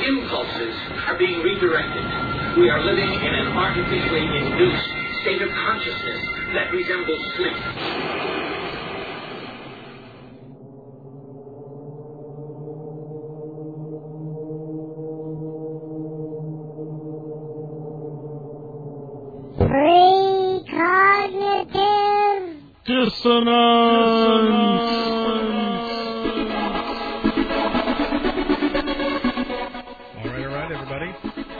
impulses are being redirected. We are living in an artificially induced state of consciousness that resembles sleep. Precognitive dissonance. All right, everybody.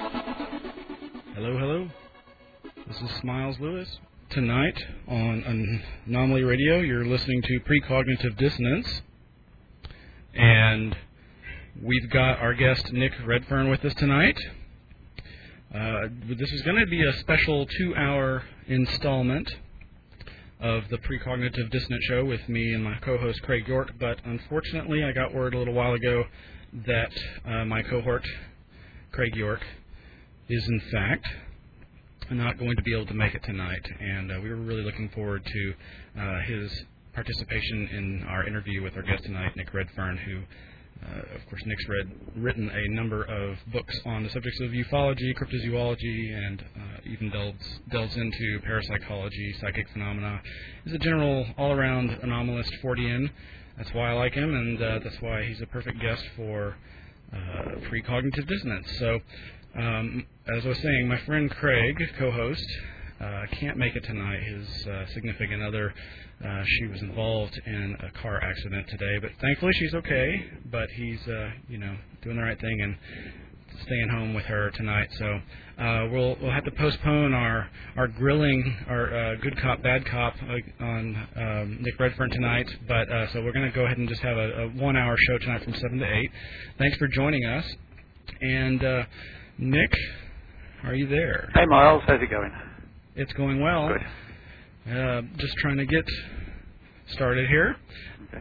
Hello. This is Smiles Lewis. Tonight on Anomaly Radio, you're listening to Precognitive Dissonance. And we've got our guest, Nick Redfern, with us tonight. This is going to be a special 2-hour installment of the Precognitive Dissonance Show with me and my co-host Craig York, but unfortunately I got word a little while ago that my cohort, Craig York, is in fact not going to be able to make it tonight, and we were really looking forward to his participation in our interview with our guest tonight, Nick Redfern, who of course, Nick's written a number of books on the subjects of ufology, cryptozoology, and even delves into parapsychology, psychic phenomena. He's a general, all-around anomalist Fortean. That's why I like him, and that's why he's a perfect guest for Precognitive Dissonance. So, as I was saying, my friend Craig, co-host, can't make it tonight. His significant other, she was involved in a car accident today, but thankfully she's okay. But he's, doing the right thing and staying home with her tonight. So we'll have to postpone our grilling, our good cop, bad cop on Nick Redfern tonight. But so we're going to go ahead and just have a 1-hour show tonight from 7 to 8. Thanks for joining us. And Nick, are you there? Hey, Miles. How's it going? It's going well. Good. Just trying to get started here. Okay.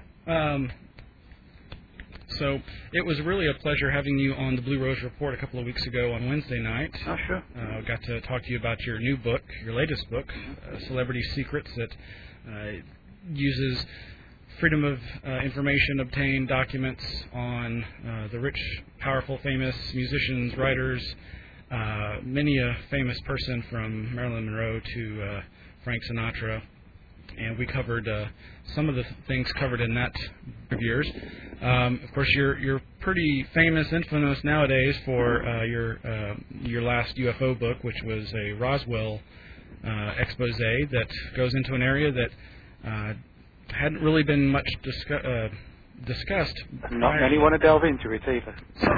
So it was really a pleasure having you on the Blue Rose Report a couple of weeks ago on Wednesday night. Oh, sure. Got to talk to you about your new book, your latest book, Celebrity Secrets, that uses freedom of information obtained documents on the rich, powerful, famous musicians, writers, many a famous person from Marilyn Monroe to Frank Sinatra, and we covered some of the things covered in that of yours. Of course, you're pretty famous, infamous nowadays for your last UFO book, which was a Roswell expose that goes into an area that hadn't really been much discussed. Not many want to delve into it either. So,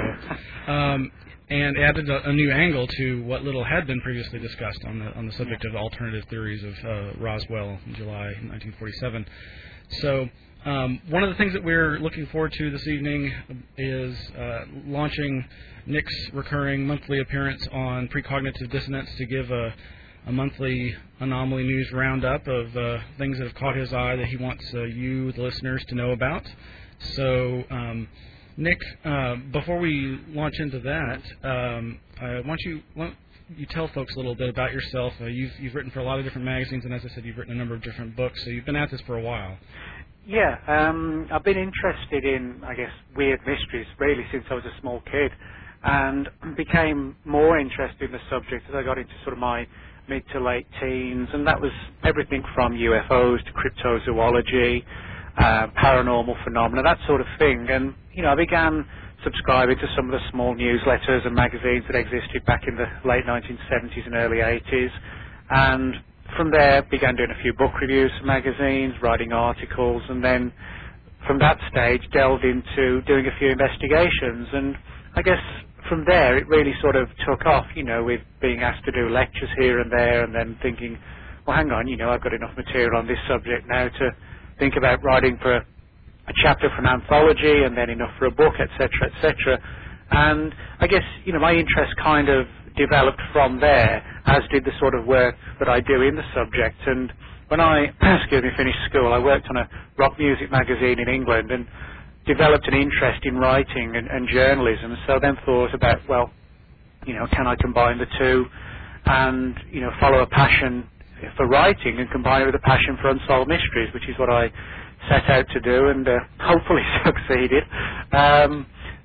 and added a new angle to what little had been previously discussed on the subject of alternative theories of Roswell in July 1947. So one of the things that we're looking forward to this evening is launching Nick's recurring monthly appearance on Precognitive Dissonance to give a monthly Anomaly News roundup of things that have caught his eye that he wants you, the listeners, to know about. So Nick, before we launch into that, why don't you tell folks a little bit about yourself? You've written for a lot of different magazines, and as I said, you've written a number of different books, so you've been at this for a while. Yeah, I've been interested in, I guess, weird mysteries, really, since I was a small kid, and became more interested in the subject as I got into sort of my mid to late teens, and that was everything from UFOs to cryptozoology, paranormal phenomena, that sort of thing. And I began subscribing to some of the small newsletters and magazines that existed back in the late 1970s and early 80s. And from there, began doing a few book reviews for magazines, writing articles, and then from that stage, delved into doing a few investigations. And I guess from there, it really sort of took off, with being asked to do lectures here and there, and then thinking, well, hang on, I've got enough material on this subject now to think about writing for a chapter for an anthology, and then enough for a book, etc., etc. And I guess, my interest kind of developed from there, as did the sort of work that I do in the subject. And when I, finished school, I worked on a rock music magazine in England and developed an interest in writing and journalism. So then thought about, well, can I combine the two and, follow a passion for writing and combine it with a passion for unsolved mysteries, which is what I set out to do, and hopefully succeeded.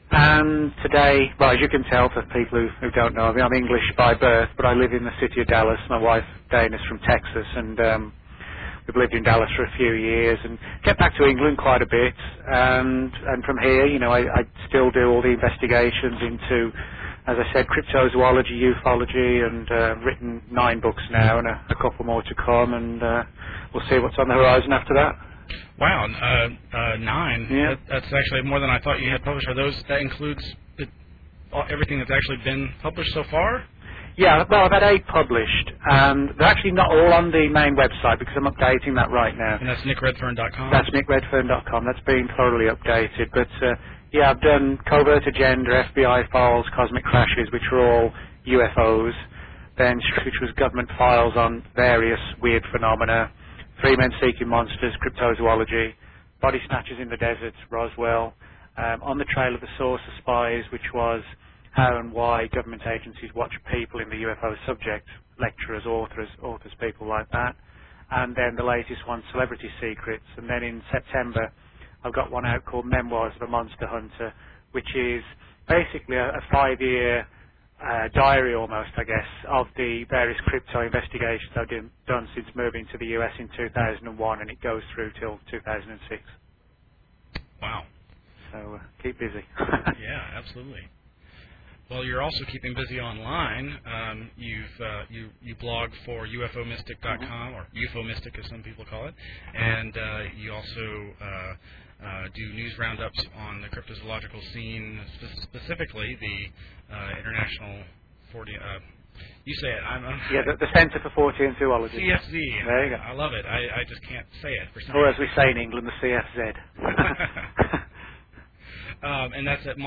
And today, well, as you can tell for people who don't know me, I'm English by birth, but I live in the city of Dallas. My wife, Dana's from Texas, and we've lived in Dallas for a few years and get back to England quite a bit. And from here, I still do all the investigations into, as I said, cryptozoology, ufology, and written 9 books now and a couple more to come, and we'll see what's on the horizon after that. Wow, 9. Yeah. That's actually more than I thought you had published. That includes everything that's actually been published so far? Yeah, well, I've had 8 published, and they're actually not all on the main website because I'm updating that right now. And that's nickredfern.com? That's nickredfern.com. That's been thoroughly updated. But, yeah, I've done Covert Agenda, FBI Files, Cosmic Crashes, which are all UFOs, then which was government files on various weird phenomena, 3 Men Seeking Monsters, Cryptozoology, Body Snatchers in the Deserts, Roswell, On the Trail of the Source of Spies, which was how and why government agencies watch people in the UFO subject, lecturers, authors, people like that. And then the latest one, Celebrity Secrets. And then in September, I've got one out called Memoirs of a Monster Hunter, which is basically a 5-year diary almost, I guess, of the various crypto investigations I've done since moving to the US in 2001, and it goes through till 2006. Wow. So keep busy. Yeah, absolutely. Well, you're also keeping busy online. You blog for UFOmystic.com, or UFOmystic as some people call it, and you also do news roundups on the cryptozoological scene, specifically the international 40. You say it. Yeah, the Centre for 40 and Zoology. CFZ. There you go. I love it. I just can't say it for some Or as reason. we say in England, the CFZ. And that's at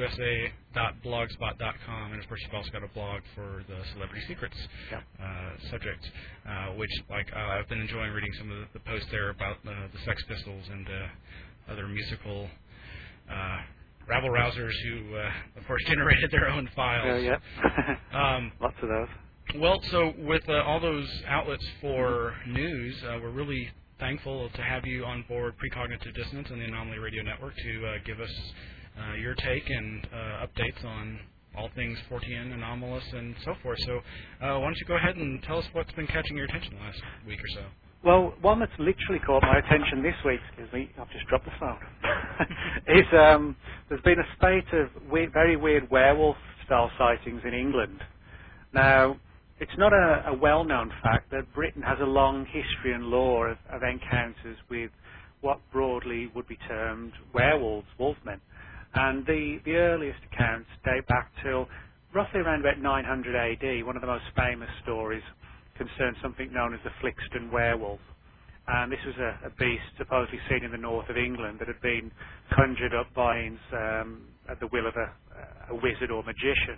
monsterusa.blogspot.com, and of course you've also got a blog for the Celebrity Secrets subject, which I've been enjoying reading some of the posts there about the Sex Pistols and other musical rabble-rousers who, of course, generated their own files. Yeah. Lots of those. Well, so with all those outlets for news, we're really thankful to have you on board Precognitive Dissonance and the Anomaly Radio Network to give us your take and updates on all things Fortean, anomalous, and so forth. So why don't you go ahead and tell us what's been catching your attention the last week or so? Well, one that's literally caught my attention this week, excuse me, I've just dropped the phone, is there's been a spate of very weird werewolf-style sightings in England. Now, it's not a well-known fact that Britain has a long history and lore of encounters with what broadly would be termed werewolves, wolfmen. And the earliest accounts date back till roughly around about 900 AD. One of the most famous stories concerned something known as the Flixton werewolf. And this was a beast supposedly seen in the north of England that had been conjured up by at the will of a wizard or magician.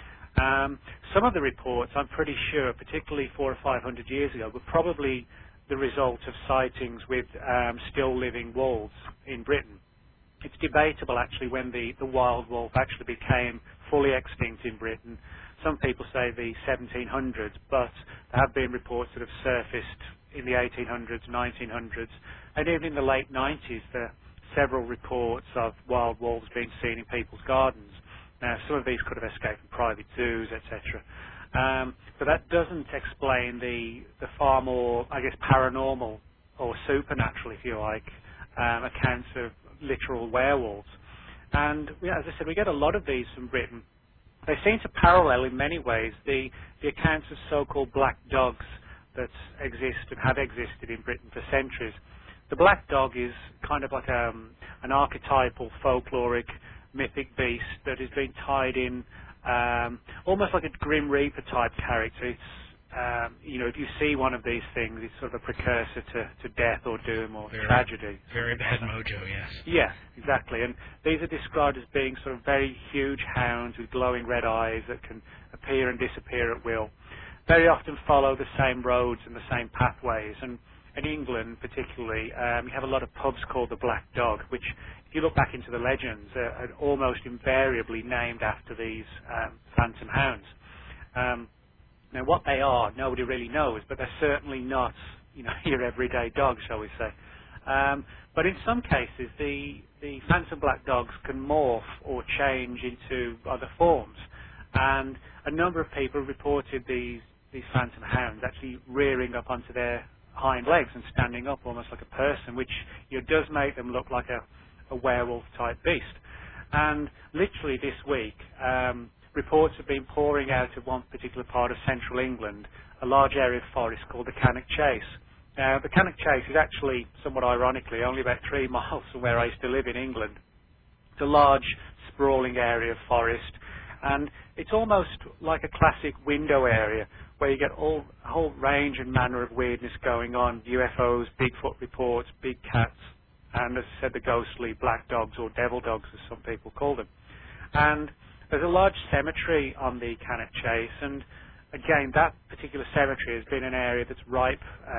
Some of the reports, I'm pretty sure, particularly 400 or 500 years ago, were probably the result of sightings with still living wolves in Britain. It's debatable, actually, when the wild wolf actually became fully extinct in Britain. Some people say the 1700s, but there have been reports that have surfaced in the 1800s, 1900s, and even in the late 90s, there are several reports of wild wolves being seen in people's gardens. Now, some of these could have escaped from private zoos, etc. But that doesn't explain the far more, I guess, paranormal or supernatural, if you like, accounts of literal werewolves. And as I said, we get a lot of these from Britain. They seem to parallel in many ways the accounts of so-called black dogs that exist and have existed in Britain for centuries. The black dog is kind of like an archetypal, folkloric, mythic beast that has been tied in almost like a Grim Reaper type character. It's if you see one of these things, it's sort of a precursor to death or doom or tragedy. Very bad mojo, yes. Yeah, exactly. And these are described as being sort of very huge hounds with glowing red eyes that can appear and disappear at will. Very often follow the same roads and the same pathways. And in England, particularly, you have a lot of pubs called the Black Dog, which, if you look back into the legends, are almost invariably named after these phantom hounds. Now, what they are, nobody really knows, but they're certainly not, your everyday dog, shall we say. But in some cases, the phantom black dogs can morph or change into other forms. And a number of people reported these phantom hounds actually rearing up onto their hind legs and standing up almost like a person, which does make them look like a werewolf-type beast. And literally this week, reports have been pouring out of one particular part of central England, a large area of forest called the Cannock Chase. The Cannock Chase is actually, somewhat ironically, only about 3 miles from where I used to live in England. It's a large, sprawling area of forest, and it's almost like a classic window area where you get a whole range and manner of weirdness going on, UFOs, Bigfoot reports, big cats, and as I said, the ghostly black dogs, or devil dogs as some people call them. And there's a large cemetery on the Cannock Chase, and again, that particular cemetery has been an area that's ripe,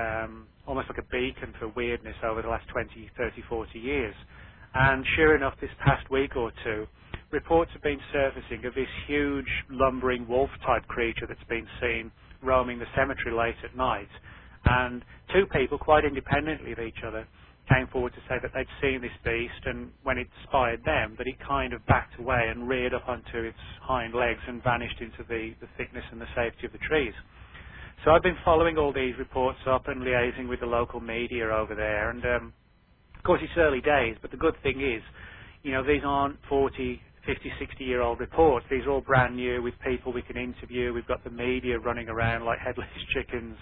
almost like a beacon for weirdness over the last 20, 30, 40 years. And sure enough, this past week or two, reports have been surfacing of this huge, lumbering wolf-type creature that's been seen roaming the cemetery late at night. And 2 people, quite independently of each other, came forward to say that they'd seen this beast, and when it spied them, that it kind of backed away and reared up onto its hind legs and vanished into the thickness and the safety of the trees. So I've been following all these reports up and liaising with the local media over there, and of course it's early days, but the good thing is, these aren't 40, 50, 60-year-old reports. These are all brand new with people we can interview. We've got the media running around like headless chickens,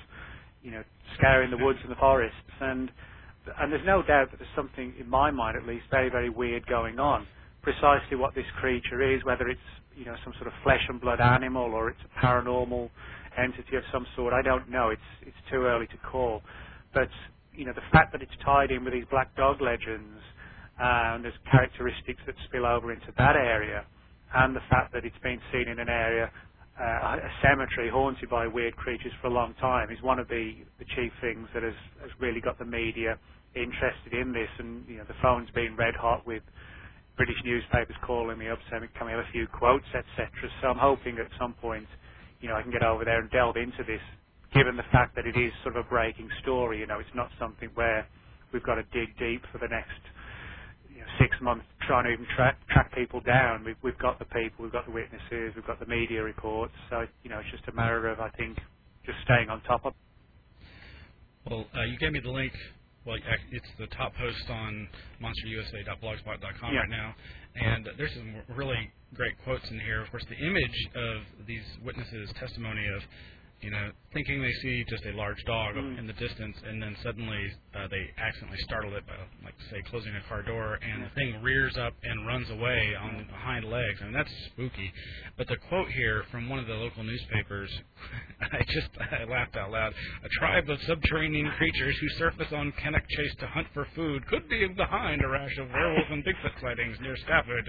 scouring the woods and the forests, and there's no doubt that there's something, in my mind at least, very, very weird going on. Precisely what this creature is, whether it's some sort of flesh and blood animal or it's a paranormal entity of some sort, I don't know. It's too early to call. But the fact that it's tied in with these black dog legends, and there's characteristics that spill over into that area, and the fact that it's been seen in an area, a cemetery haunted by weird creatures for a long time, is one of the chief things that has really got the media interested in this. And the phone's been red hot with British newspapers calling me up saying, can we have a few quotes, etc. So I'm hoping at some point I can get over there and delve into this, given the fact that it is sort of a breaking story. It's not something where we've got to dig deep for the next 6 months trying to even track people down. We've got the people, we've got the witnesses, we've got the media reports. So it's just a matter of, I think, just staying on top of. Well, you gave me the link. Well, it's the top post on monsterusa.blogspot.com right now, and there's some really great quotes in here. Of course, the image of these witnesses' testimony of thinking they see just a large dog in the distance, and then suddenly they accidentally startle it by, say, closing a car door, and the thing rears up and runs away on the hind legs. I mean, that's spooky. But the quote here from one of the local newspapers, I laughed out loud. A tribe of subterranean creatures who surface on Cannock Chase to hunt for food could be behind a rash of werewolf and Bigfoot sightings near Stafford.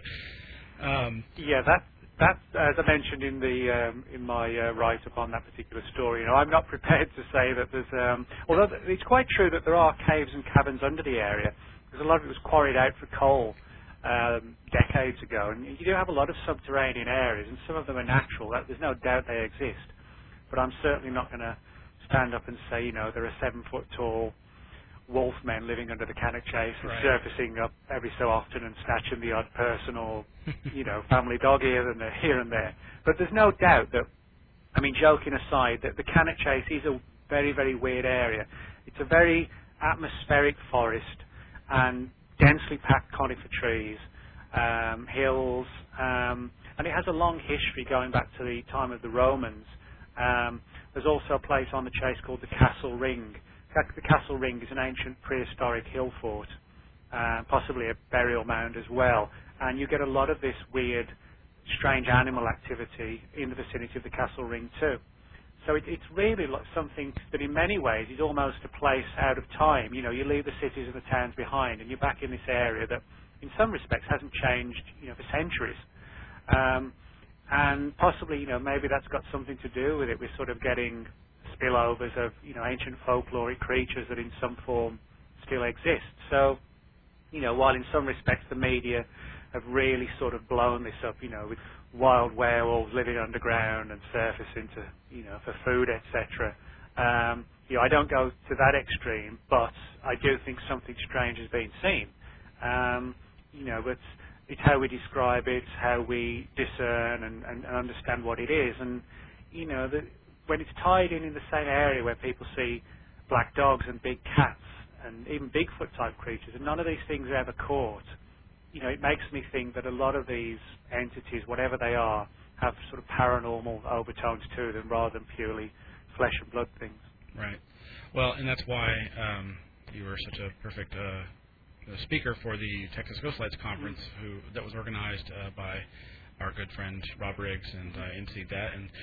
That's, as I mentioned in my write-up on that particular story, I'm not prepared to say that there's, although it's quite true that there are caves and caverns under the area, because a lot of it was quarried out for coal decades ago, and you do have a lot of subterranean areas, and some of them are natural. There's no doubt they exist, but I'm certainly not going to stand up and say, there are 7-foot-tall wolfmen living under the Cannock Chase and surfacing up every so often and snatching the odd person or, family dog here and there. But there's no doubt that, joking aside, that the Cannock Chase is a very, very weird area. It's a very atmospheric forest and densely packed conifer trees, hills, and it has a long history going back to the time of the Romans. There's also a place on the chase called the Castle Ring. The Castle Ring is an ancient prehistoric hill fort, possibly a burial mound as well. And you get a lot of this weird, strange animal activity in the vicinity of the Castle Ring too. So it's really like something that in many ways is almost a place out of time. You leave the cities and the towns behind and you're back in this area that in some respects hasn't changed, for centuries. And possibly, maybe that's got something to do with it. We're sort of getting spillovers of, ancient folkloric creatures that in some form still exist. So, while in some respects the media have really sort of blown this up, with wild werewolves living underground and surfacing to, for food, etc. I don't go to that extreme, but I do think something strange has been seen. But it's how we describe it, how we discern and understand what it is. And, when it's tied in the same area where people see black dogs and big cats and even Bigfoot-type creatures, and none of these things are ever caught, it makes me think that a lot of these entities, whatever they are, have sort of paranormal overtones to them rather than purely flesh and blood things. Right. Well, and that's why you were such a perfect speaker for the Texas Ghostlights Conference, that was organized by our good friend Rob Riggs, and I emceed that. And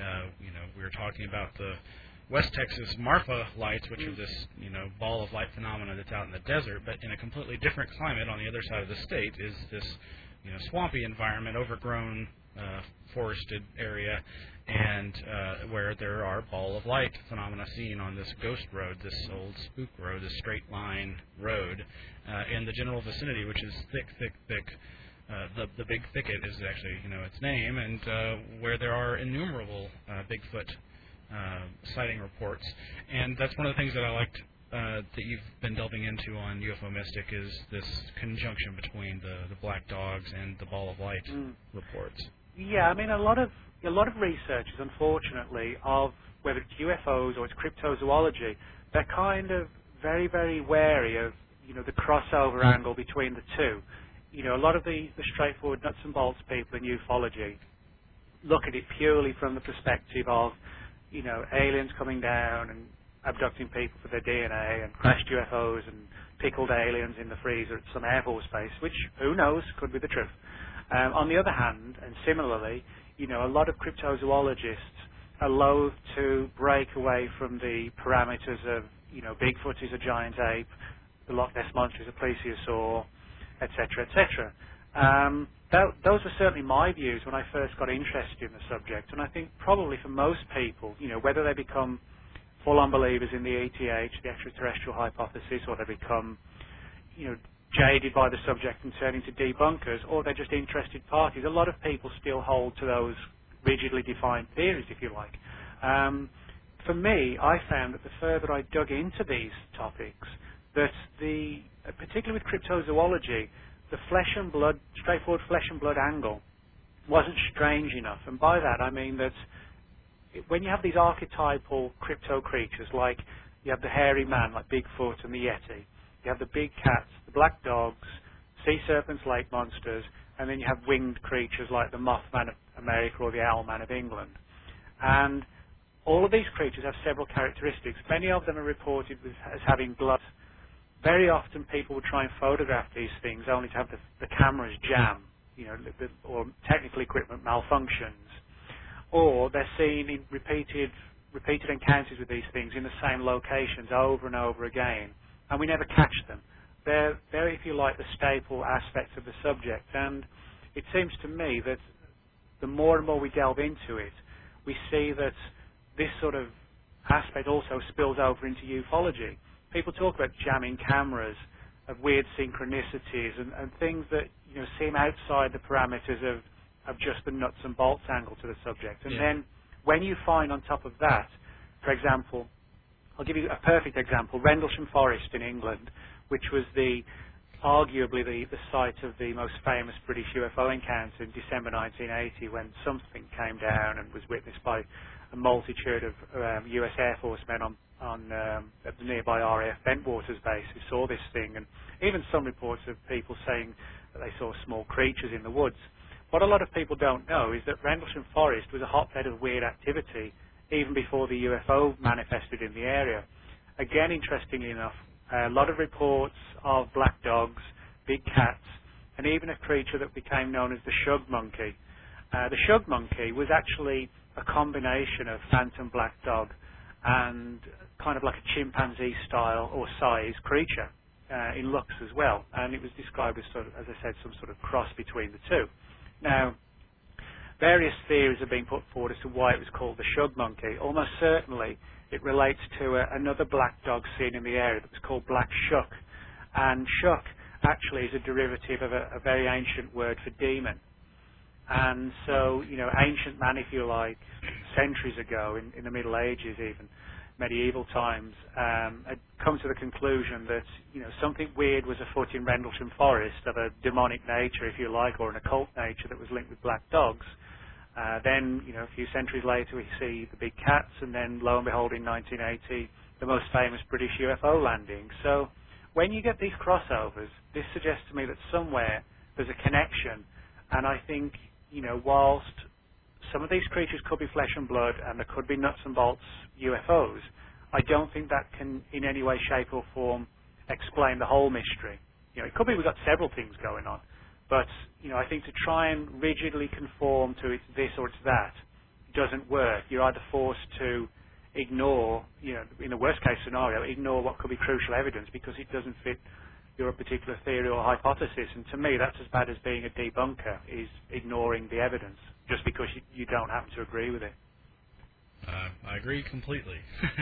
we were talking about the West Texas Marfa lights, which are this ball of light phenomena that's out in the desert, but in a completely different climate on the other side of the state is this swampy environment, overgrown forested area, and where there are ball of light phenomena seen on this ghost road, this old spook road, this straight line road in the general vicinity, which is thick. The Big Thicket is actually its name, and where there are innumerable Bigfoot sighting reports. And that's one of the things that I liked that you've been delving into on UFO Mystic, is this conjunction between the black dogs and the ball of light reports. Yeah, I mean, a lot of researchers, unfortunately, of whether it's UFOs or it's cryptozoology, they're kind of very, very wary of the crossover angle between the two. A lot of the straightforward nuts and bolts people in ufology look at it purely from the perspective of aliens coming down and abducting people for their DNA, and crashed UFOs and pickled aliens in the freezer at some Air Force base, which, who knows, could be the truth. On the other hand, and similarly, a lot of cryptozoologists are loath to break away from the parameters of, Bigfoot is a giant ape, the Loch Ness Monster is a plesiosaur, etc., etc. Those were certainly my views when I first got interested in the subject, and I think probably for most people, whether they become full-on believers in the ETH, the extraterrestrial hypothesis, or they become, jaded by the subject and turn into debunkers, or they're just interested parties, a lot of people still hold to those rigidly defined theories, if you like. For me, I found that the further I dug into these topics, that particularly with cryptozoology, the straightforward flesh and blood angle wasn't strange enough. And by that I mean that when you have these archetypal crypto creatures, like you have the hairy man, like Bigfoot and the Yeti, you have the big cats, the black dogs, sea serpents, lake monsters, and then you have winged creatures like the Mothman of America or the Owlman of England. And all of these creatures have several characteristics. Many of them are reported as having blood. Very often people will try and photograph these things only to have the cameras jam, or technical equipment malfunctions. Or they're seen in repeated encounters with these things in the same locations over and over again, and we never catch them. They're, if you like, the staple aspects of the subject. And it seems to me that the more and more we delve into it, we see that this sort of aspect also spills over into ufology. People talk about jamming cameras, of weird synchronicities and things that seem outside the parameters of just the nuts and bolts angle to the subject. And then when you find on top of that, for example, I'll give you a perfect example, Rendlesham Forest in England, which was arguably the site of the most famous British UFO encounter in December 1980, when something came down and was witnessed by a multitude of US Air Force men at the nearby RAF Bentwaters base who saw this thing, and even some reports of people saying that they saw small creatures in the woods. What a lot of people don't know is that Rendlesham Forest was a hotbed of weird activity even before the UFO manifested in the area. Again, interestingly enough, a lot of reports of black dogs, big cats, and even a creature that became known as the shug monkey. The shug monkey was actually a combination of phantom black dog and kind of like a chimpanzee style or size creature in looks as well. And it was described as, as I said, some sort of cross between the two. Now, various theories have been put forward as to why it was called the shug monkey. Almost certainly it relates to another black dog seen in the area that was called black shuck. And shuck actually is a derivative of a very ancient word for demon. And so, ancient man, if you like, centuries ago, in the Middle Ages even, medieval times, had come to the conclusion that something weird was afoot in Rendlesham Forest of a demonic nature, if you like, or an occult nature that was linked with black dogs. Then, a few centuries later, we see the big cats, and then, lo and behold, in 1980, the most famous British UFO landing. So, when you get these crossovers, this suggests to me that somewhere there's a connection, and I think, whilst some of these creatures could be flesh and blood, and there could be nuts and bolts UFOs, I don't think that can, in any way, shape, or form, explain the whole mystery. It could be we've got several things going on, but I think to try and rigidly conform to it's this or it's that doesn't work. You're either forced to ignore, in the worst case scenario, ignore what could be crucial evidence because it doesn't fit your particular theory or hypothesis. And to me, that's as bad as being a debunker, is ignoring the evidence just because you don't happen to agree with it. I agree completely.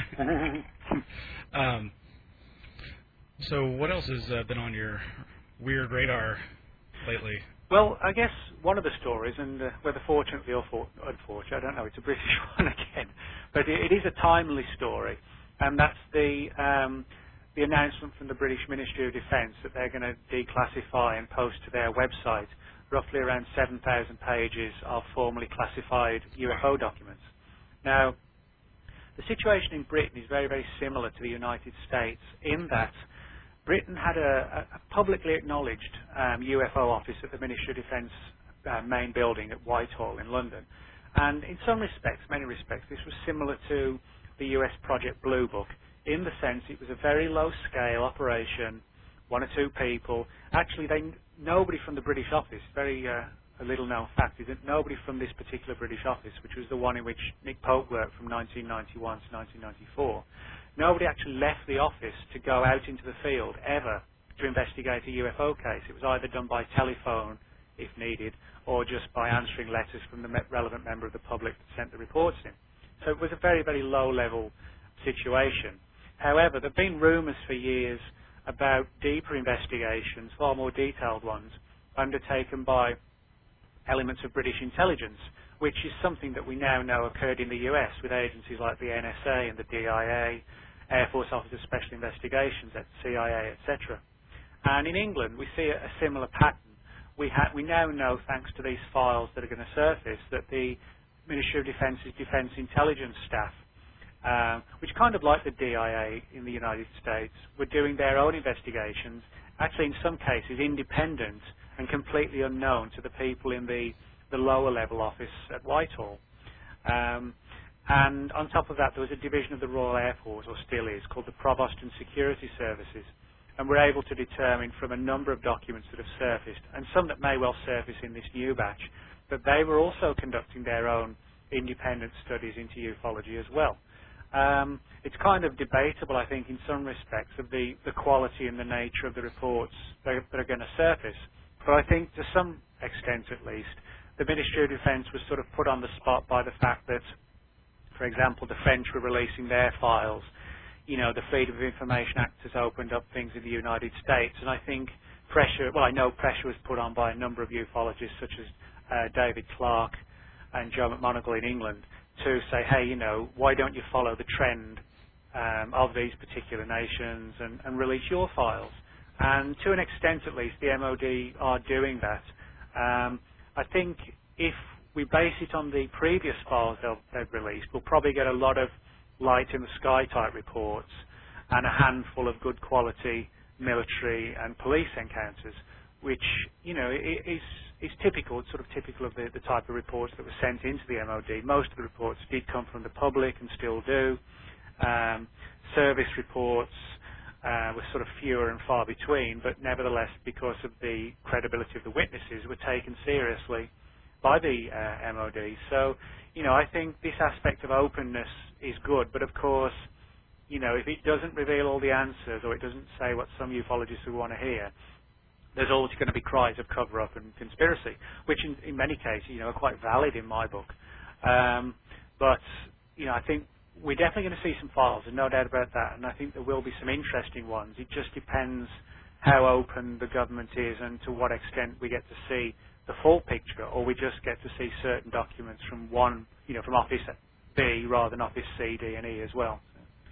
So what else has been on your weird radar lately? Well, I guess one of the stories, and whether fortunately or unfortunately, I don't know, it's a British one again, but it is a timely story, and that's the announcement from the British Ministry of Defence that they're going to declassify and post to their website roughly around 7,000 pages of formally classified UFO documents. Now, the situation in Britain is very, very similar to the United States in that Britain had a publicly acknowledged UFO office at the Ministry of Defence main building at Whitehall in London. And in some respects, many respects, this was similar to the US Project Blue Book in the sense it was a very low-scale operation, one or two people. Actually, nobody from the British office, very a little-known fact, is that nobody from this particular British office, which was the one in which Nick Pope worked from 1991 to 1994, nobody actually left the office to go out into the field ever to investigate a UFO case. It was either done by telephone, if needed, or just by answering letters from the relevant member of the public that sent the reports in. So it was a very, very low-level situation. However, there have been rumours for years about deeper investigations, far more detailed ones, undertaken by elements of British intelligence, which is something that we now know occurred in the US with agencies like the NSA and the DIA, Air Force Office of Special Investigations, CIA, etc. And in England, we see a similar pattern. We now know, thanks to these files that are going to surface, that the Ministry of Defence's Defence Intelligence staff, which kind of like the DIA in the United States, were doing their own investigations, actually in some cases independent and completely unknown to the people in the lower level office at Whitehall. And on top of that, there was a division of the Royal Air Force, or still is, called the Provost and Security Services. And we're able to determine from a number of documents that have surfaced, and some that may well surface in this new batch, that they were also conducting their own independent studies into ufology as well. It's kind of debatable, I think, in some respects, of the quality and the nature of the reports that are going to surface. But I think, to some extent at least, the Ministry of Defence was sort of put on the spot by the fact that, for example, the French were releasing their files. The Freedom of Information Act has opened up things in the United States, and I think I know pressure was put on by a number of ufologists, such as David Clarke and Joe McMoneagle in England, to say, hey, why don't you follow the trend of these particular nations and release your files? And to an extent, at least, the MOD are doing that. I think if we base it on the previous files they've released, we'll probably get a lot of light in the sky type reports and a handful of good quality military and police encounters, which is typical. It's sort of typical of the type of reports that were sent into the MOD. Most of the reports did come from the public and still do. Service reports were sort of fewer and far between, but nevertheless, because of the credibility of the witnesses, were taken seriously by the MOD. So, I think this aspect of openness is good, but of course, if it doesn't reveal all the answers or it doesn't say what some ufologists would want to hear, there's always going to be cries of cover-up and conspiracy, which in many cases, are quite valid in my book. But, I think we're definitely going to see some files, and no doubt about that, and I think there will be some interesting ones. It just depends how open the government is and to what extent we get to see the full picture, or we just get to see certain documents from from Office B rather than Office C, D, and E as well.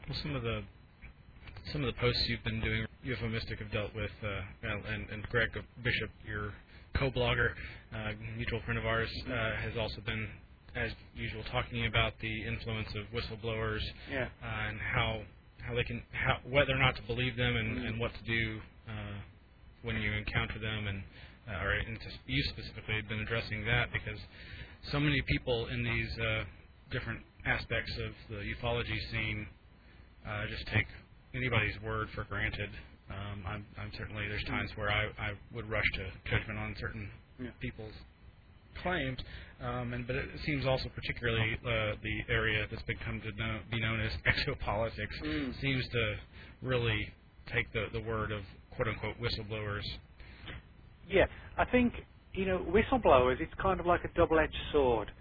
Well, some of the posts you've been doing, UFO Mystic have dealt with, and Greg Bishop, your co-blogger, mutual friend of ours, has also been, as usual, talking about the influence of whistleblowers and how they can, whether or not to believe them, and what to do when you encounter them, and you specifically have been addressing that because so many people in these different aspects of the ufology scene just take anybody's word for granted. I'm certainly, there's times where I would rush to judgment on certain people's claims, but it seems also particularly the area that's become to be known as exopolitics seems to really take the word of quote-unquote whistleblowers. Yeah, I think, whistleblowers, it's kind of like a double-edged sword.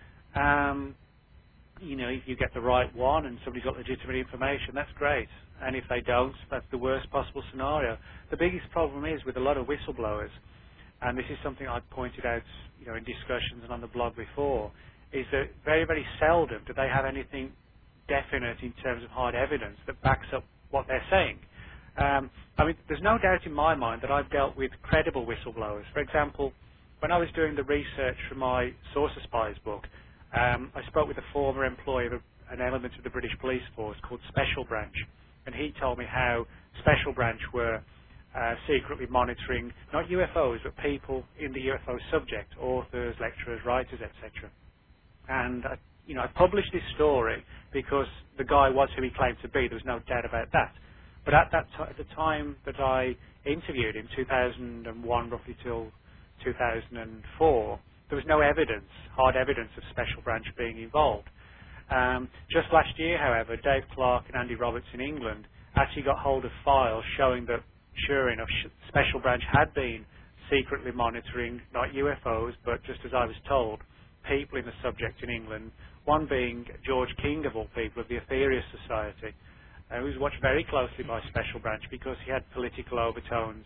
If you get the right one and somebody's got legitimate information, that's great. And if they don't, that's the worst possible scenario. The biggest problem is with a lot of whistleblowers, and this is something I've pointed out, in discussions and on the blog before, is that very, very seldom do they have anything definite in terms of hard evidence that backs up what they're saying. There's no doubt in my mind that I've dealt with credible whistleblowers. For example, when I was doing the research for my Saucer Spies book, I spoke with a former employee of an element of the British police force called Special Branch, and he told me how Special Branch were secretly monitoring not UFOs but people in the UFO subject, authors, lecturers, writers, etc. And I published this story because the guy was who he claimed to be. There was no doubt about that. But at the time that I interviewed him, 2001 roughly till 2004, there was no evidence, hard evidence of Special Branch being involved. Just last year, however, Dave Clark and Andy Roberts in England actually got hold of files showing that, sure enough, Special Branch had been secretly monitoring, not UFOs, but just as I was told, people in the subject in England, one being George King, of all people, of the Aetherius Society, who was watched very closely by Special Branch because he had political overtones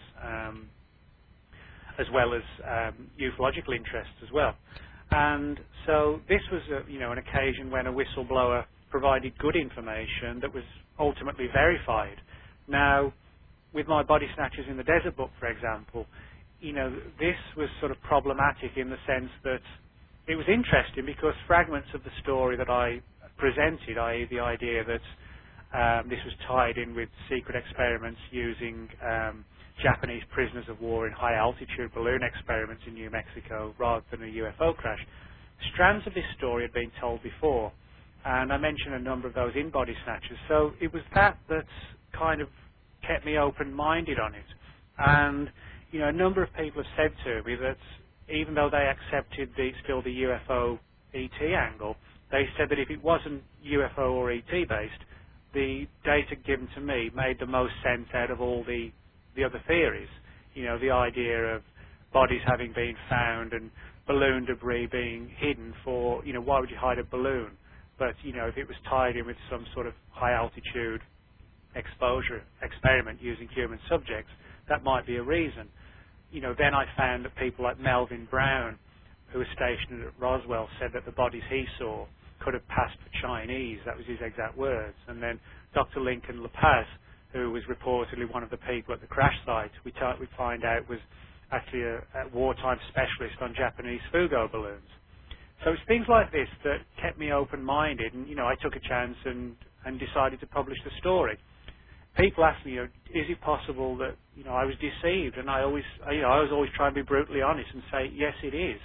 as well as ufological interests as well. And so this was an occasion when a whistleblower provided good information that was ultimately verified. Now, with my Body Snatchers in the Desert book, for example, this was sort of problematic in the sense that it was interesting because fragments of the story that I presented, i.e. the idea that this was tied in with secret experiments using Japanese prisoners of war in high-altitude balloon experiments in New Mexico rather than a UFO crash. Strands of this story had been told before, and I mentioned a number of those in Body Snatchers. So it was that kind of kept me open-minded on it. And, a number of people have said to me that even though they accepted still the UFO ET angle, they said that if it wasn't UFO or ET based, the data given to me made the most sense out of all the other theories. The idea of bodies having been found and balloon debris being hidden for, why would you hide a balloon? But, if it was tied in with some sort of high-altitude exposure experiment using human subjects, that might be a reason. Then I found that people like Melvin Brown, who was stationed at Roswell, said that the bodies he saw could have passed for Chinese. That was his exact words. And then Dr. Lincoln LaPaz, who was reportedly one of the people at the crash site, we find out was actually a wartime specialist on Japanese Fugo balloons. So it's things like this that kept me open-minded, and I took a chance and decided to publish the story. People ask me, is it possible that I was deceived? And I was always trying to be brutally honest and say, yes, it is.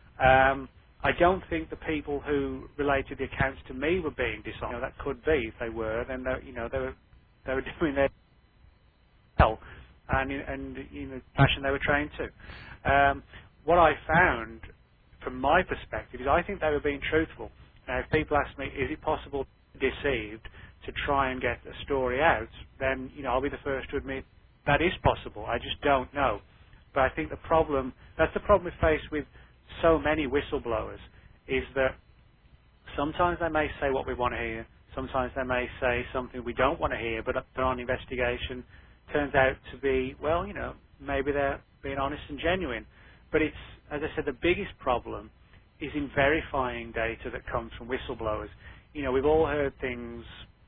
I don't think the people who related the accounts to me were being dishonest. That could be. If they were, then they were doing their well, and in the fashion they were trained to. What I found, from my perspective, is I think they were being truthful. Now, if people ask me, is it possible to be deceived to try and get a story out, then I'll be the first to admit that is possible. I just don't know. But I think that's the problem we face with so many whistleblowers, is that sometimes they may say what we want to hear, sometimes they may say something we don't want to hear, but on investigation turns out to be, maybe they're being honest and genuine. But it's, as I said, the biggest problem is in verifying data that comes from whistleblowers. We've all heard things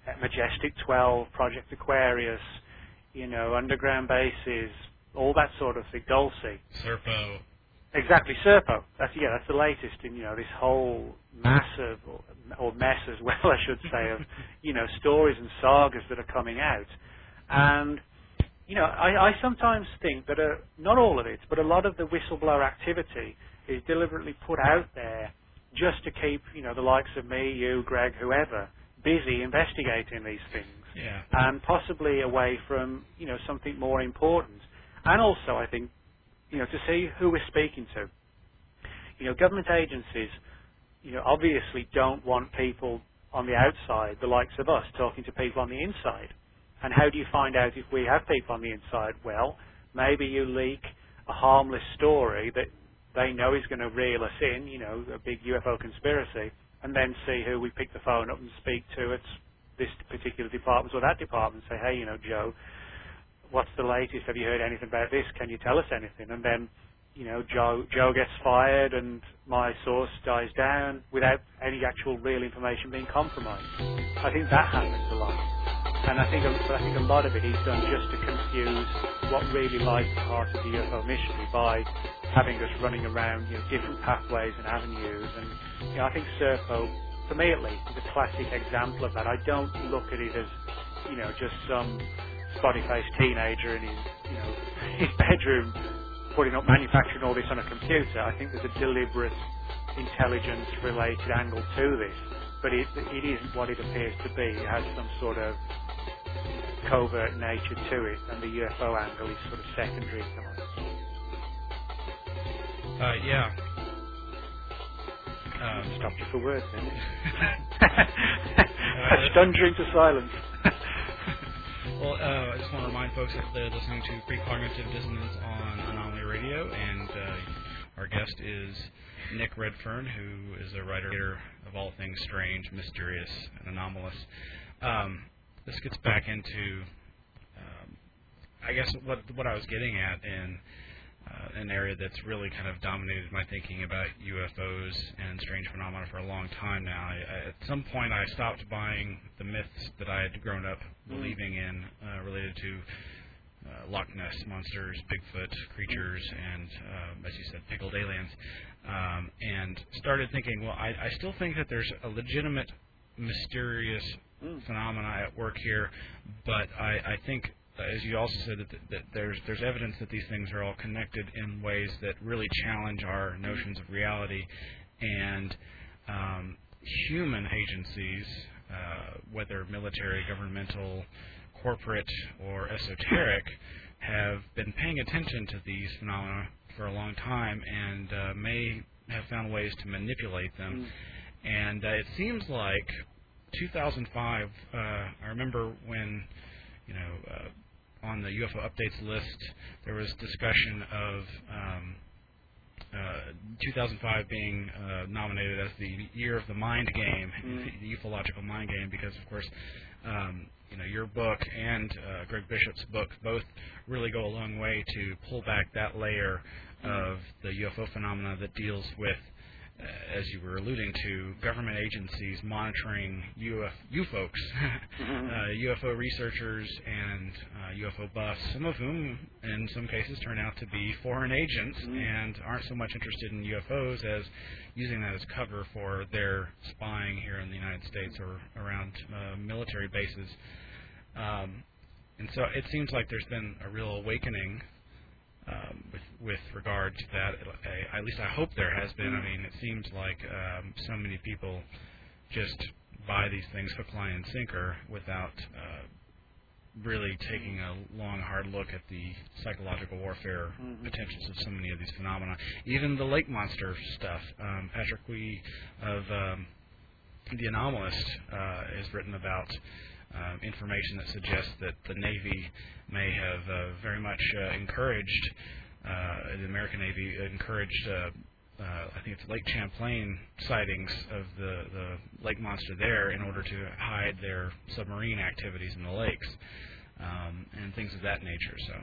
Majestic 12, Project Aquarius, underground bases, all that sort of thing, Dulce. Serpo. Exactly, Serpo. That's the latest in, this whole massive, or mess as well, I should say, of, stories and sagas that are coming out. And, I sometimes think that not all of it, but a lot of the whistleblower activity is deliberately put out there just to keep, the likes of me, you, Greg, whoever, busy investigating these things. Yeah. And possibly away from, something more important. And also, I think, to see who we're speaking to. Government agencies, obviously don't want people on the outside, the likes of us, talking to people on the inside. And how do you find out if we have people on the inside? Well, maybe you leak a harmless story that they know is going to reel us in, a big UFO conspiracy, and then see who we pick the phone up and speak to at this particular department or that department. Say, hey, Joe, what's the latest? Have you heard anything about this? Can you tell us anything? And then, Joe gets fired and my source dies down without any actual real information being compromised. I think that happens a lot. And I think a lot of it is done just to confuse what really lies at the heart of the UFO mystery by having us running around, different pathways and avenues. And, I think Serpo, for me at least, is a classic example of that. I don't look at it as, just some spotty-faced teenager in his bedroom manufacturing all this on a computer. I think there's a deliberate intelligence-related angle to this, but it isn't what it appears to be. It has some sort of covert nature to it, and the UFO angle is sort of secondary to it. Yeah. Stopped you for words, then. Stunned you into silence. Well, I just want to remind folks that they're listening to Precognitive Dissonance on Anomaly Radio, and our guest is Nick Redfern, who is a writer of all things strange, mysterious, and anomalous. This gets back into, I guess, what I was getting at in an area that's really kind of dominated my thinking about UFOs and strange phenomena for a long time now. At some point, I stopped buying the myths that I had grown up believing in related to Loch Ness monsters, Bigfoot creatures, and, as you said, pickled aliens, and started thinking, well, I still think that there's a legitimate mysterious phenomena at work here, but I think, as you also said, that there's evidence that these things are all connected in ways that really challenge our notions of reality, and human agencies, whether military, governmental, corporate, or esoteric, have been paying attention to these phenomena for a long time and may have found ways to manipulate them. And it seems like 2005, I remember when, on the UFO updates list, there was discussion of 2005 being nominated as the year of the mind game, the ufological mind game, because, of course, your book and Greg Bishop's book both really go a long way to pull back that layer of the UFO phenomena that deals with, as you were alluding to, government agencies monitoring UFOs, UFO researchers and UFO buffs, some of whom, in some cases, turn out to be foreign agents and aren't so much interested in UFOs as using that as cover for their spying here in the United States or around military bases. And so it seems like there's been a real awakening with regard to that. At least I hope there has been. I mean, it seems like so many people just buy these things hook, line, and sinker without really taking a long, hard look at the psychological warfare potentials of so many of these phenomena. Even the lake monster stuff. Patrick Wee of The Anomalist has written about information that suggests that the Navy may have very much encouraged, the American Navy encouraged, I think it's Lake Champlain sightings of the lake monster there in order to hide their submarine activities in the lakes and things of that nature. So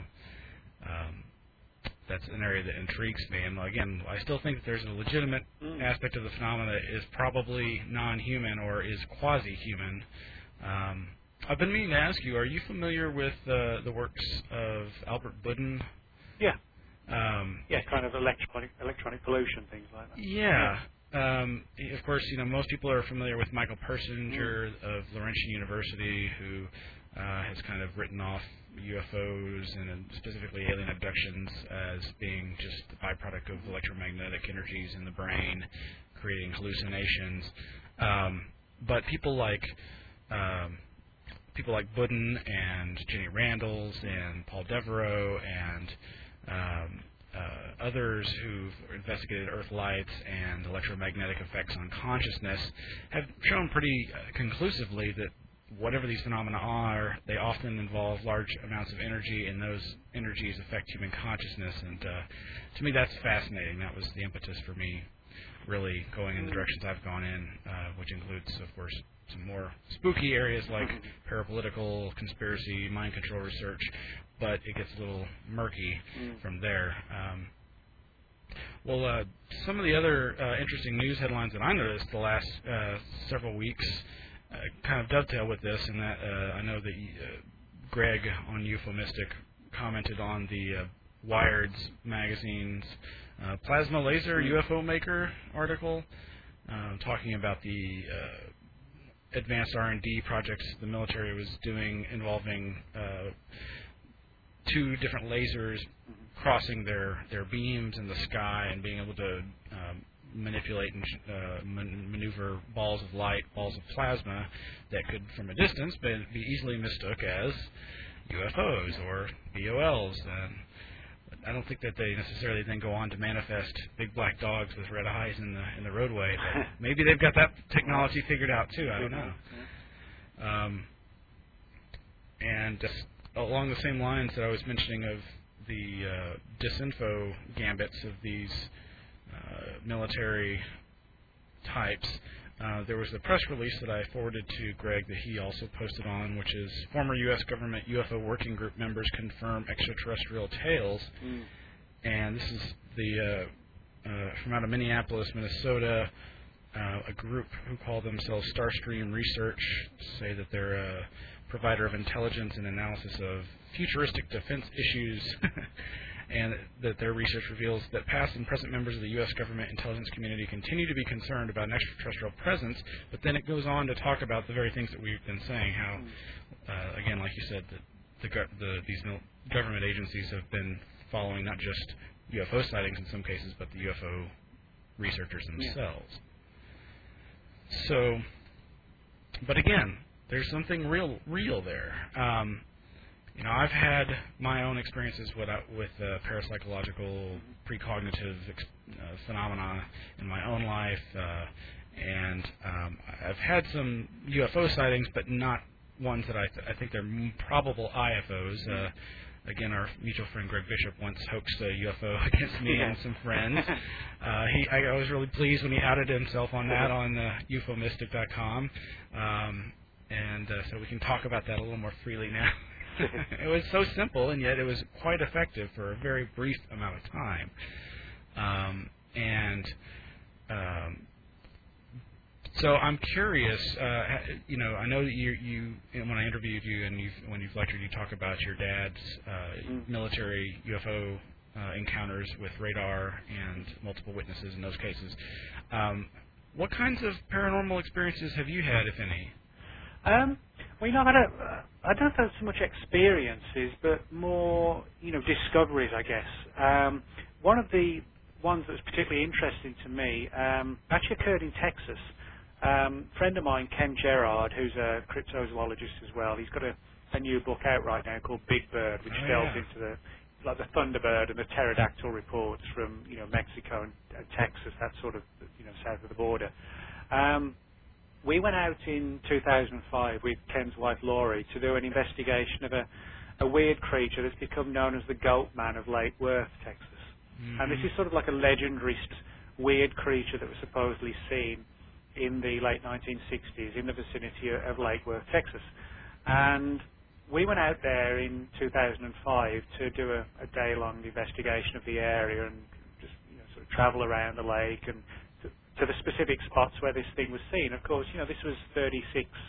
that's an area that intrigues me. And again, I still think that there's a legitimate aspect of the phenomena that is probably non-human or is quasi-human. I've been meaning to ask you, are you familiar with the works of Albert Budden? Yeah. Kind of electronic pollution, things like that. Yeah. Of course, most people are familiar with Michael Persinger of Laurentian University, who has kind of written off UFOs and specifically alien abductions as being just the byproduct of electromagnetic energies in the brain, creating hallucinations. But people like Budden and Jenny Randles and Paul Devereaux and others who've investigated Earth lights and electromagnetic effects on consciousness have shown pretty conclusively that whatever these phenomena are, they often involve large amounts of energy, and those energies affect human consciousness. And to me, that's fascinating. That was the impetus for me really going in the directions I've gone in, which includes, of course, some more spooky areas like parapolitical, conspiracy, mind control research, but it gets a little murky from there. Some of the other interesting news headlines that I noticed the last several weeks kind of dovetail with this, in that I know that Greg on UFO Mystic commented on the Wired's magazine's Plasma Laser UFO Maker article, talking about the advanced R&D projects the military was doing involving two different lasers crossing their beams in the sky and being able to manipulate and maneuver balls of light, balls of plasma that could, from a distance, be easily mistook as UFOs or BOLs. I don't think that they necessarily then go on to manifest big black dogs with red eyes in the roadway. But maybe they've got that technology figured out too. I don't know. And along the same lines that I was mentioning of the disinfo gambits of these military types, there was a press release that I forwarded to Greg that he also posted on, which is former U.S. government UFO working group members confirm extraterrestrial tales. And this is the from out of Minneapolis, Minnesota, a group who call themselves Starstream Research, say that they're a provider of intelligence and analysis of futuristic defense issues, and that their research reveals that past and present members of the U.S. government intelligence community continue to be concerned about an extraterrestrial presence, but then it goes on to talk about the very things that we've been saying, how, again, like you said, that these government agencies have been following not just UFO sightings in some cases, but the UFO researchers themselves. So, but again, there's something real there. I've had my own experiences with parapsychological, precognitive phenomena in my own life, and I've had some UFO sightings, but not ones that I think they're probable IFOs. Again, our mutual friend Greg Bishop once hoaxed a UFO against me and some friends. I was really pleased when he outed himself on that on ufomystic.com, and so we can talk about that a little more freely now. It was so simple, and yet it was quite effective for a very brief amount of time. So I'm curious. I know that you when I interviewed you and when you've lectured, you talk about your dad's military UFO encounters with radar and multiple witnesses in those cases. What kinds of paranormal experiences have you had, if any? I don't have so much experiences, but more, discoveries, I guess. One of the ones that was particularly interesting to me actually occurred in Texas. A friend of mine, Ken Gerard, who's a cryptozoologist as well, he's got a new book out right now called Big Bird, which delves into the Thunderbird and the pterodactyl reports from Mexico and Texas, that sort of south of the border. We went out in 2005 with Ken's wife Laurie to do an investigation of a weird creature that's become known as the Goat Man of Lake Worth, Texas. And this is sort of like a legendary weird creature that was supposedly seen in the late 1960s in the vicinity of Lake Worth, Texas. And we went out there in 2005 to do a day-long investigation of the area and just sort of travel around the lake and to the specific spots where this thing was seen. Of course, this was 36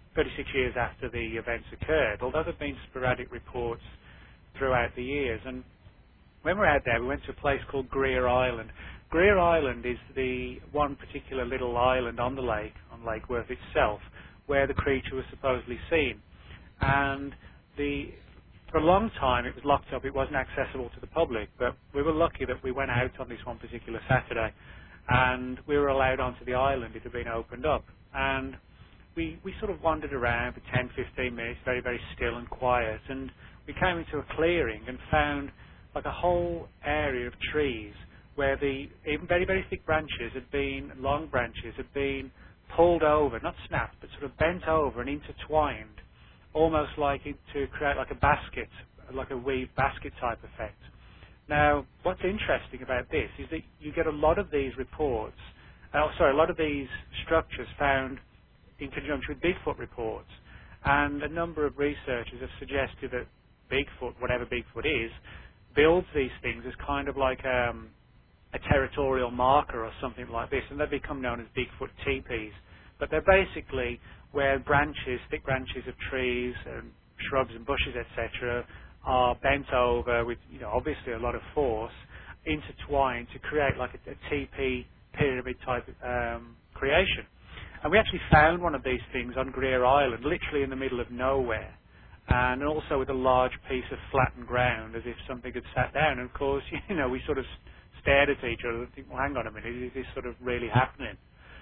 36 years after the events occurred, although there have been sporadic reports throughout the years. And when we were out there, we went to a place called Greer Island. Greer Island is the one particular little island on the lake, on Lake Worth itself, where the creature was supposedly seen. And for a long time it was locked up, it wasn't accessible to the public, but we were lucky that we went out on this one particular Saturday and we were allowed onto the island. It had been opened up. And we sort of wandered around for 10, 15 minutes, very, very still and quiet, and we came into a clearing and found like a whole area of trees where even very, very thick branches long branches had been pulled over, not snapped, but sort of bent over and intertwined, almost like to create like a basket, like a weave basket type effect. Now, what's interesting about this is that you get a lot of these reports, a lot of these structures found in conjunction with Bigfoot reports, and a number of researchers have suggested that Bigfoot, whatever Bigfoot is, builds these things as kind of like a territorial marker or something like this, and they become known as Bigfoot teepees. But they're basically where thick branches of trees and shrubs and bushes, etc., are bent over with, obviously a lot of force, intertwined to create like a teepee pyramid type creation. And we actually found one of these things on Greer Island, literally in the middle of nowhere, and also with a large piece of flattened ground, as if something had sat down. And of course, we sort of stared at each other and think, well, hang on a minute, is this sort of really happening?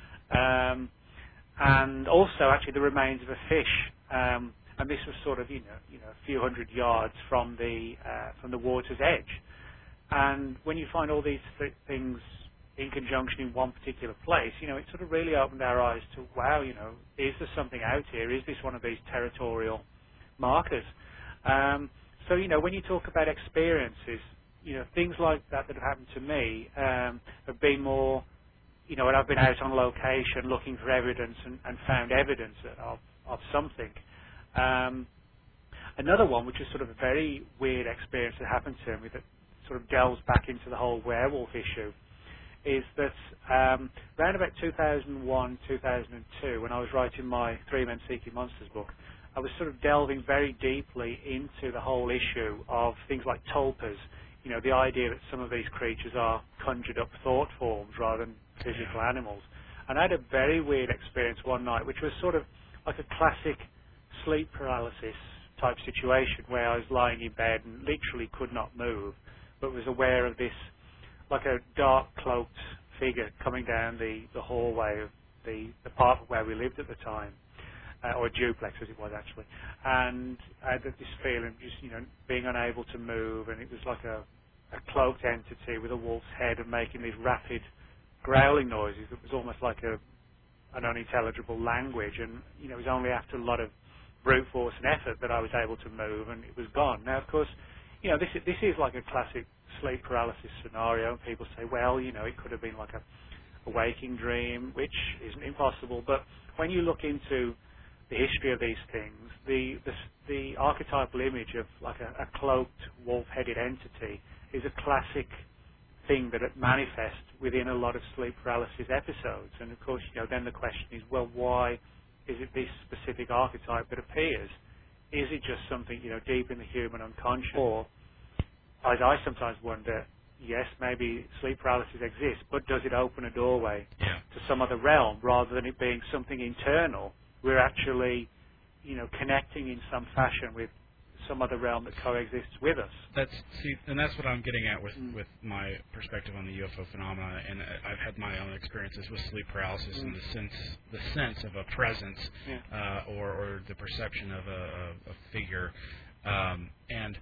And also, actually, the remains of a fish, and this was sort of, a few hundred yards from the water's edge. And when you find all these things in conjunction in one particular place, it sort of really opened our eyes to, wow, is there something out here? Is this one of these territorial markers? So, when you talk about experiences, things like that have happened to me have been more, when I've been out on location looking for evidence and found evidence of something. Another one, which is sort of a very weird experience that happened to me that sort of delves back into the whole werewolf issue, is that around about 2001, 2002, when I was writing my Three Men Seeking Monsters book, I was sort of delving very deeply into the whole issue of things like tulpas, the idea that some of these creatures are conjured up thought forms rather than physical animals. And I had a very weird experience one night, which was sort of like a classic sleep paralysis type situation where I was lying in bed and literally could not move, but was aware of this, like a dark cloaked figure coming down the hallway of the apartment where we lived at the time, or a duplex as it was actually. And I had this feeling of just, being unable to move, and it was like a cloaked entity with a wolf's head and making these rapid growling noises. It was almost like an unintelligible language, and it was only after a lot of brute force and effort that I was able to move, and it was gone. Now, of course, this is like a classic sleep paralysis scenario, and people say, well, it could have been like a waking dream, which isn't impossible. But when you look into the history of these things, the archetypal image of like a cloaked wolf-headed entity is a classic thing that it manifests within a lot of sleep paralysis episodes. And of course, then the question is, well, why is it this specific archetype that appears? Is it just something, deep in the human unconscious? Or, as I sometimes wonder, yes, maybe sleep paralysis exists, but does it open a doorway to some other realm rather than it being something internal? We're actually, connecting in some fashion with some other realm that coexists with us. That's what I'm getting at with my perspective on the UFO phenomena, and I've had my own experiences with sleep paralysis in the sense of a presence or the perception of a figure, and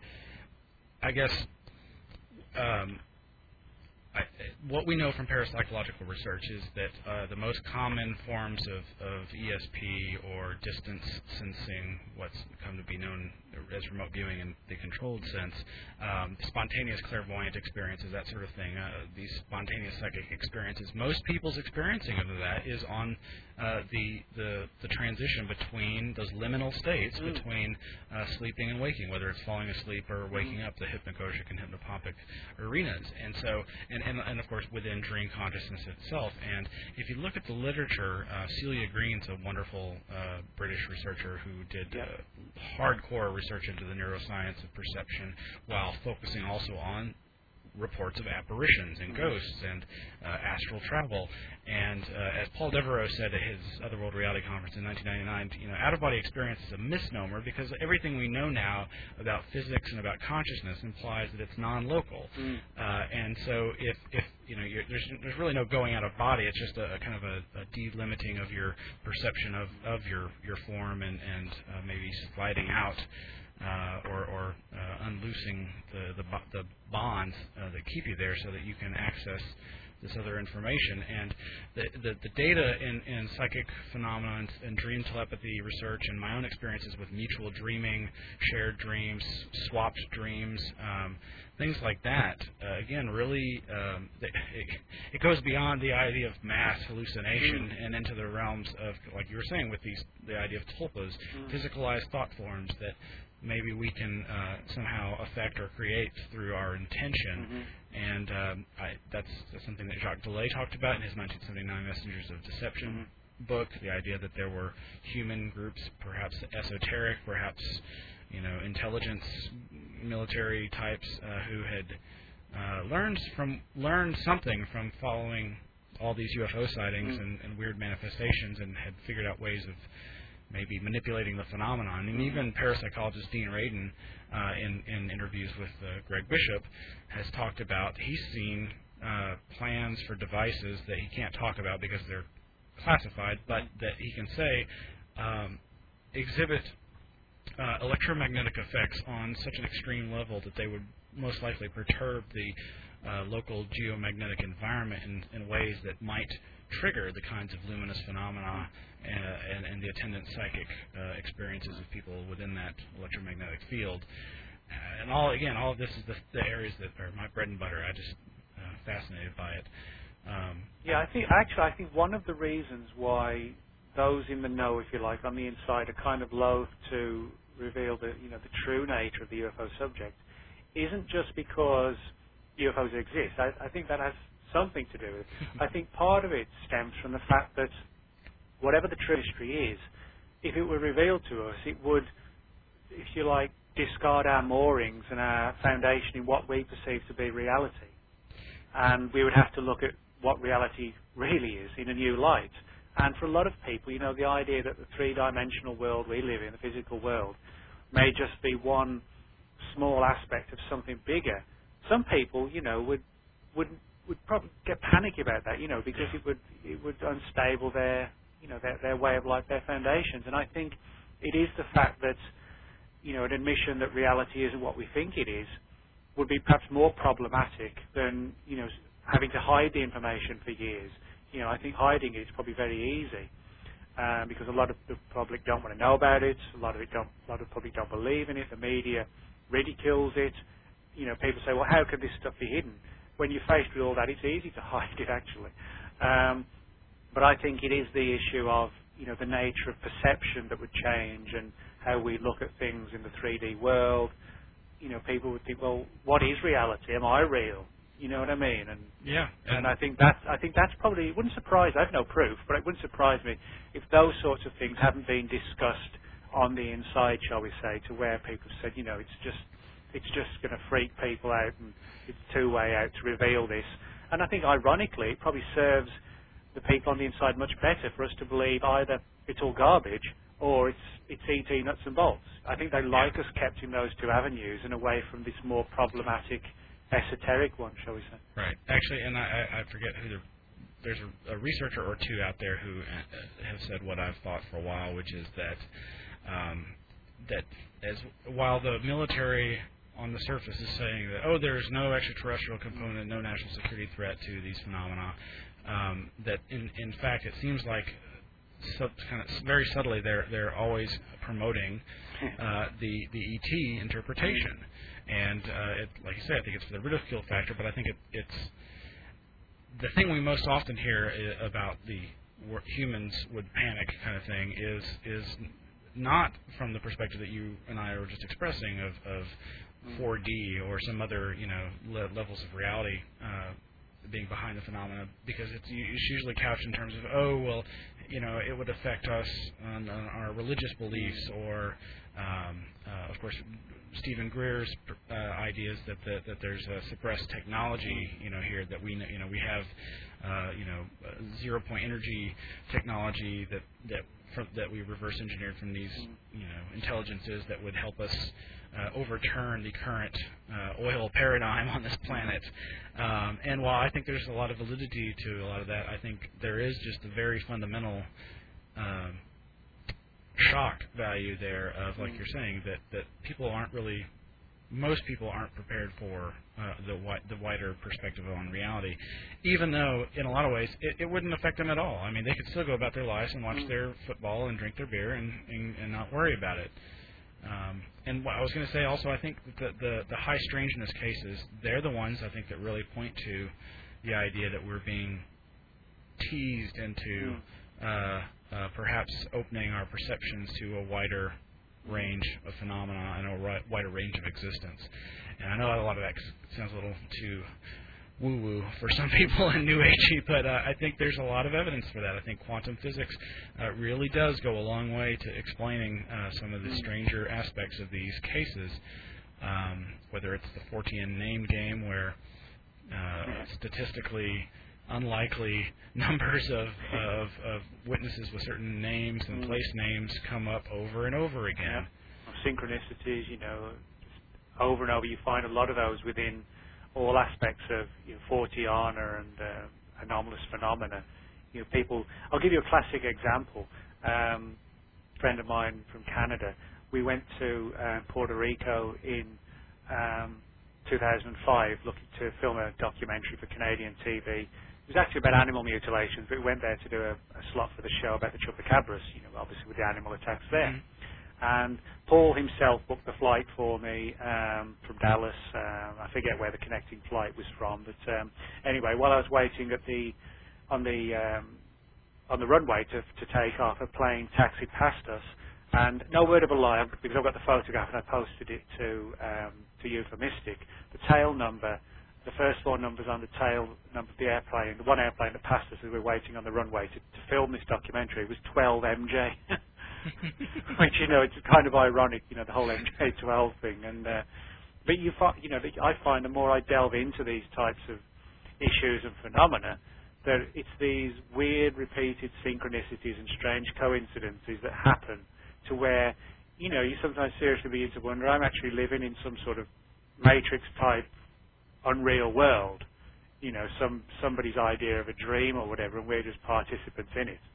I guess what we know from parapsychological research is that the most common forms of ESP or distance sensing, what's come to be known as remote viewing in the controlled sense, spontaneous clairvoyant experiences, that sort of thing, these spontaneous psychic experiences, most people's experiencing of that is on the transition between those liminal states between sleeping and waking, whether it's falling asleep or waking up, the hypnagogic and hypnopompic arenas. And so, and and of course within dream consciousness itself. And if you look at the literature, Celia Green's a wonderful British researcher who did hardcore research into the neuroscience of perception while focusing also on reports of apparitions and ghosts and astral travel. And as Paul Devereaux said at his Otherworld Reality Conference in 1999, out-of-body experience is a misnomer because everything we know now about physics and about consciousness implies that it's non-local. And so if there's really no going out of body, it's just a kind of a delimiting of your perception of your form and maybe sliding out. Or unloosing the bonds that keep you there so that you can access this other information. And the data in psychic phenomena and dream telepathy research and my own experiences with mutual dreaming, shared dreams, swapped dreams, things like that, again, really, it goes beyond the idea of mass hallucination and into the realms of, like you were saying, with the idea of tulpas, physicalized thought forms that maybe we can somehow affect or create through our intention. And that's something that Jacques Delay talked about in his 1979 Messengers of Deception book, the idea that there were human groups, perhaps esoteric, perhaps intelligence, military types who had learned something from following all these UFO sightings and weird manifestations and had figured out ways of maybe manipulating the phenomenon. And even parapsychologist Dean Radin, in interviews with Greg Bishop, has talked about he's seen plans for devices that he can't talk about because they're classified, but that he can say exhibit electromagnetic effects on such an extreme level that they would most likely perturb the local geomagnetic environment in ways that might trigger the kinds of luminous phenomena and the attendant psychic experiences of people within that electromagnetic field. And all of this is the areas that are my bread and butter. I just fascinated by it. I think one of the reasons why those in the know, if you like, on the inside, are kind of loath to reveal the true nature of the UFO subject isn't just because UFOs exist. I think that has something to do with it. I think part of it stems from the fact that whatever the true history is, if it were revealed to us, it would, if you like, discard our moorings and our foundation in what we perceive to be reality. And we would have to look at what reality really is in a new light. And for a lot of people, the idea that the three-dimensional world we live in, the physical world, may just be one small aspect of something bigger. Some people, would probably get panicky about that, because it would unstable their way of life, their foundations. And I think it is the fact that, an admission that reality isn't what we think it is would be perhaps more problematic than, having to hide the information for years. I think hiding it is probably very easy because a lot of the public don't want to know about it. A lot of the public don't believe in it. The media ridicules it. People say, well, how could this stuff be hidden? When you're faced with all that, it's easy to hide it, actually. But I think it is the issue of, the nature of perception that would change and how we look at things in the 3D world. People would think, well, what is reality? Am I real? You know what I mean? And I think that's probably, it wouldn't surprise, I have no proof, but it wouldn't surprise me if those sorts of things haven't been discussed on the inside, shall we say, to where people said, it's just going to freak people out and it's two-way out to reveal this. And I think, ironically, it probably serves the people on the inside much better for us to believe either it's all garbage or it's ET nuts and bolts. I think they like us kept in those two avenues and away from this more problematic, esoteric one, shall we say. Right. Actually, and I forget who there's a researcher or two out there who have said what I've thought for a while, which is that while the military on the surface is saying that, there's no extraterrestrial component, no national security threat to these phenomena, that in fact it seems like kind of very subtly they're always promoting the ET interpretation. And like you said, I think it's for the ridicule factor, but I think it's the thing we most often hear about the humans would panic kind of thing is not from the perspective that you and I were just expressing of 4D or some other levels of reality being behind the phenomena, because it's usually couched in terms of, oh, well, it would affect us on our religious beliefs, or of course Stephen Greer's ideas that there's a suppressed technology here, that we have zero point energy technology that we reverse engineered from these intelligences that would help us overturn the current oil paradigm on this planet. And while I think there's a lot of validity to a lot of that, I think there is just a very fundamental shock value there of, like you're saying, that most people aren't prepared for the wider perspective on reality, even though in a lot of ways it wouldn't affect them at all. I mean, they could still go about their lives and watch their football and drink their beer and not worry about it. And what I was going to say also, I think that the high strangeness cases, they're the ones I think that really point to the idea that we're being teased into perhaps opening our perceptions to a wider range of phenomena and a wider range of existence. And I know a lot of that sounds a little too woo-woo for some people and New Agey, but I think there's a lot of evidence for that. I think quantum physics really does go a long way to explaining some of the stranger aspects of these cases, whether it's the Fortean name game, where statistically unlikely numbers of witnesses with certain names and place names come up over and over again. Synchronicities, over and over. You find a lot of those within all aspects of Forteana and anomalous phenomena. People. I'll give you a classic example. A friend of mine from Canada. We went to Puerto Rico in 2005, looking to film a documentary for Canadian TV. It was actually about animal mutilations, but we went there to do a slot for the show about the chupacabras, obviously with the animal attacks there. And Paul himself booked the flight for me from Dallas. I forget where the connecting flight was from, but anyway, while I was waiting on the runway to take off, a plane taxied past us, and no word of a lie, because I've got the photograph and I posted it to Euphemistic. The tail number, the first four numbers on the tail number of the airplane, the one airplane that passed us as we were waiting on the runway to film this documentary, was 12 MJ. Which, it's kind of ironic, the whole MJ12 thing. And but I find the more I delve into these types of issues and phenomena, that it's these weird, repeated synchronicities and strange coincidences that happen to where, you sometimes seriously begin to wonder, I'm actually living in some sort of Matrix-type unreal world, somebody's idea of a dream or whatever, and we're just participants in it.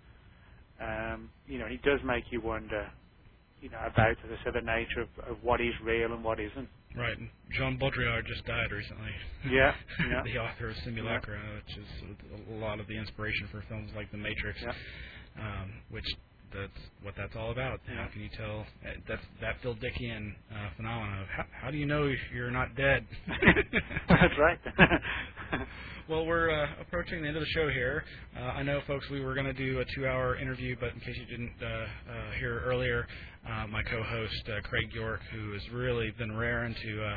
It does make you wonder, about, as I said, the nature of what is real and what isn't. Right. Jean Baudrillard just died recently. Yeah. The author of Simulacra, which is a lot of the inspiration for films like The Matrix, which that's what that's all about. How can you tell? That's that Phil Dickian phenomenon of how do you know if you're not dead? That's right. Well, we're approaching the end of the show here. I know, folks, we were going to do a 2-hour interview, but in case you didn't hear earlier, my co-host, Craig York, who has really been raring to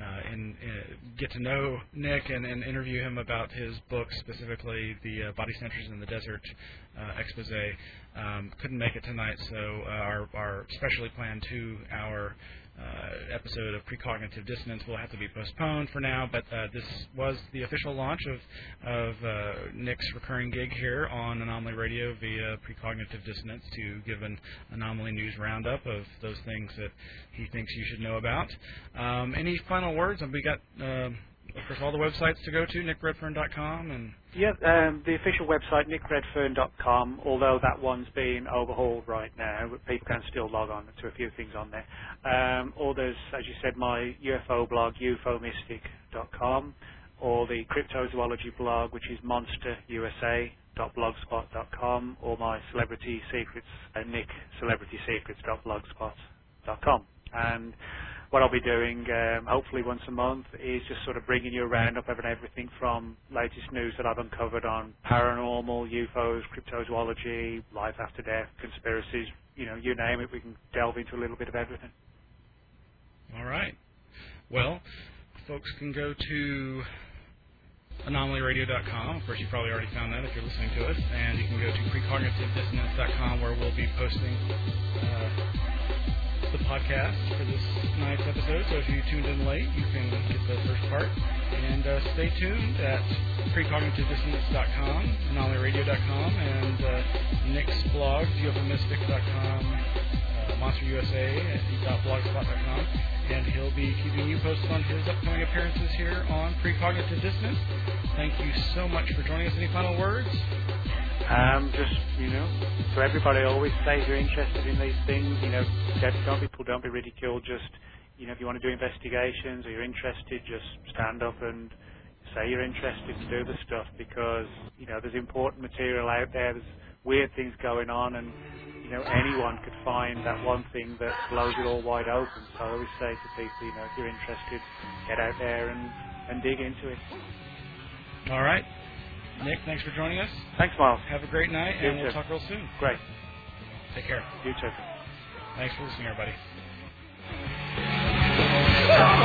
get to know Nick and interview him about his book, specifically the Body Snatchers in the Desert expose, couldn't make it tonight, so our specially planned 2-hour episode of Precognitive Dissonance will have to be postponed for now, but this was the official launch of Nick's recurring gig here on Anomaly Radio via Precognitive Dissonance to give an Anomaly News roundup of those things that he thinks you should know about. Any final words? We got, of course, all the websites to go to, nickredfern.com and... Yeah, the official website, nickredfern.com, although that one's being overhauled right now, but people can still log on to a few things on there. Or there's, as you said, my UFO blog, ufomystic.com, or the cryptozoology blog, which is monsterusa.blogspot.com, or my celebrity secrets, nickcelebritysecrets.blogspot.com. And what I'll be doing, hopefully once a month, is just sort of bringing you a roundup of everything from latest news that I've uncovered on paranormal, UFOs, cryptozoology, life after death, conspiracies, you name it. We can delve into a little bit of everything. All right. Well, folks can go to anomalyradio.com. Of course, you probably already found that if you're listening to us. And you can go to precognitive.dissonance.com, where we'll be posting the podcast for this night's episode. So if you tuned in late, you can get the first part. And stay tuned at precognitive.dissonance.com, anomalyradio.com, and Nick's blog, ufomystic.com, monsterusa@blogspot.com, and he'll be keeping you posted on his upcoming appearances here on Precognitive Dissonance. Thank you so much for joining us. Any final words? So everybody always say if you're interested in these things, don't be ridiculed. Just, if you want to do investigations or you're interested, just stand up and say you're interested to do the stuff, because, there's important material out there, there's weird things going on, and, anyone could find that one thing that blows it all wide open. So I always say to people, if you're interested, get out there and dig into it. All right. Nick, thanks for joining us. Thanks, Miles. Have a great night, and we'll talk real soon. Great. Take care. You too. Thanks for listening, everybody.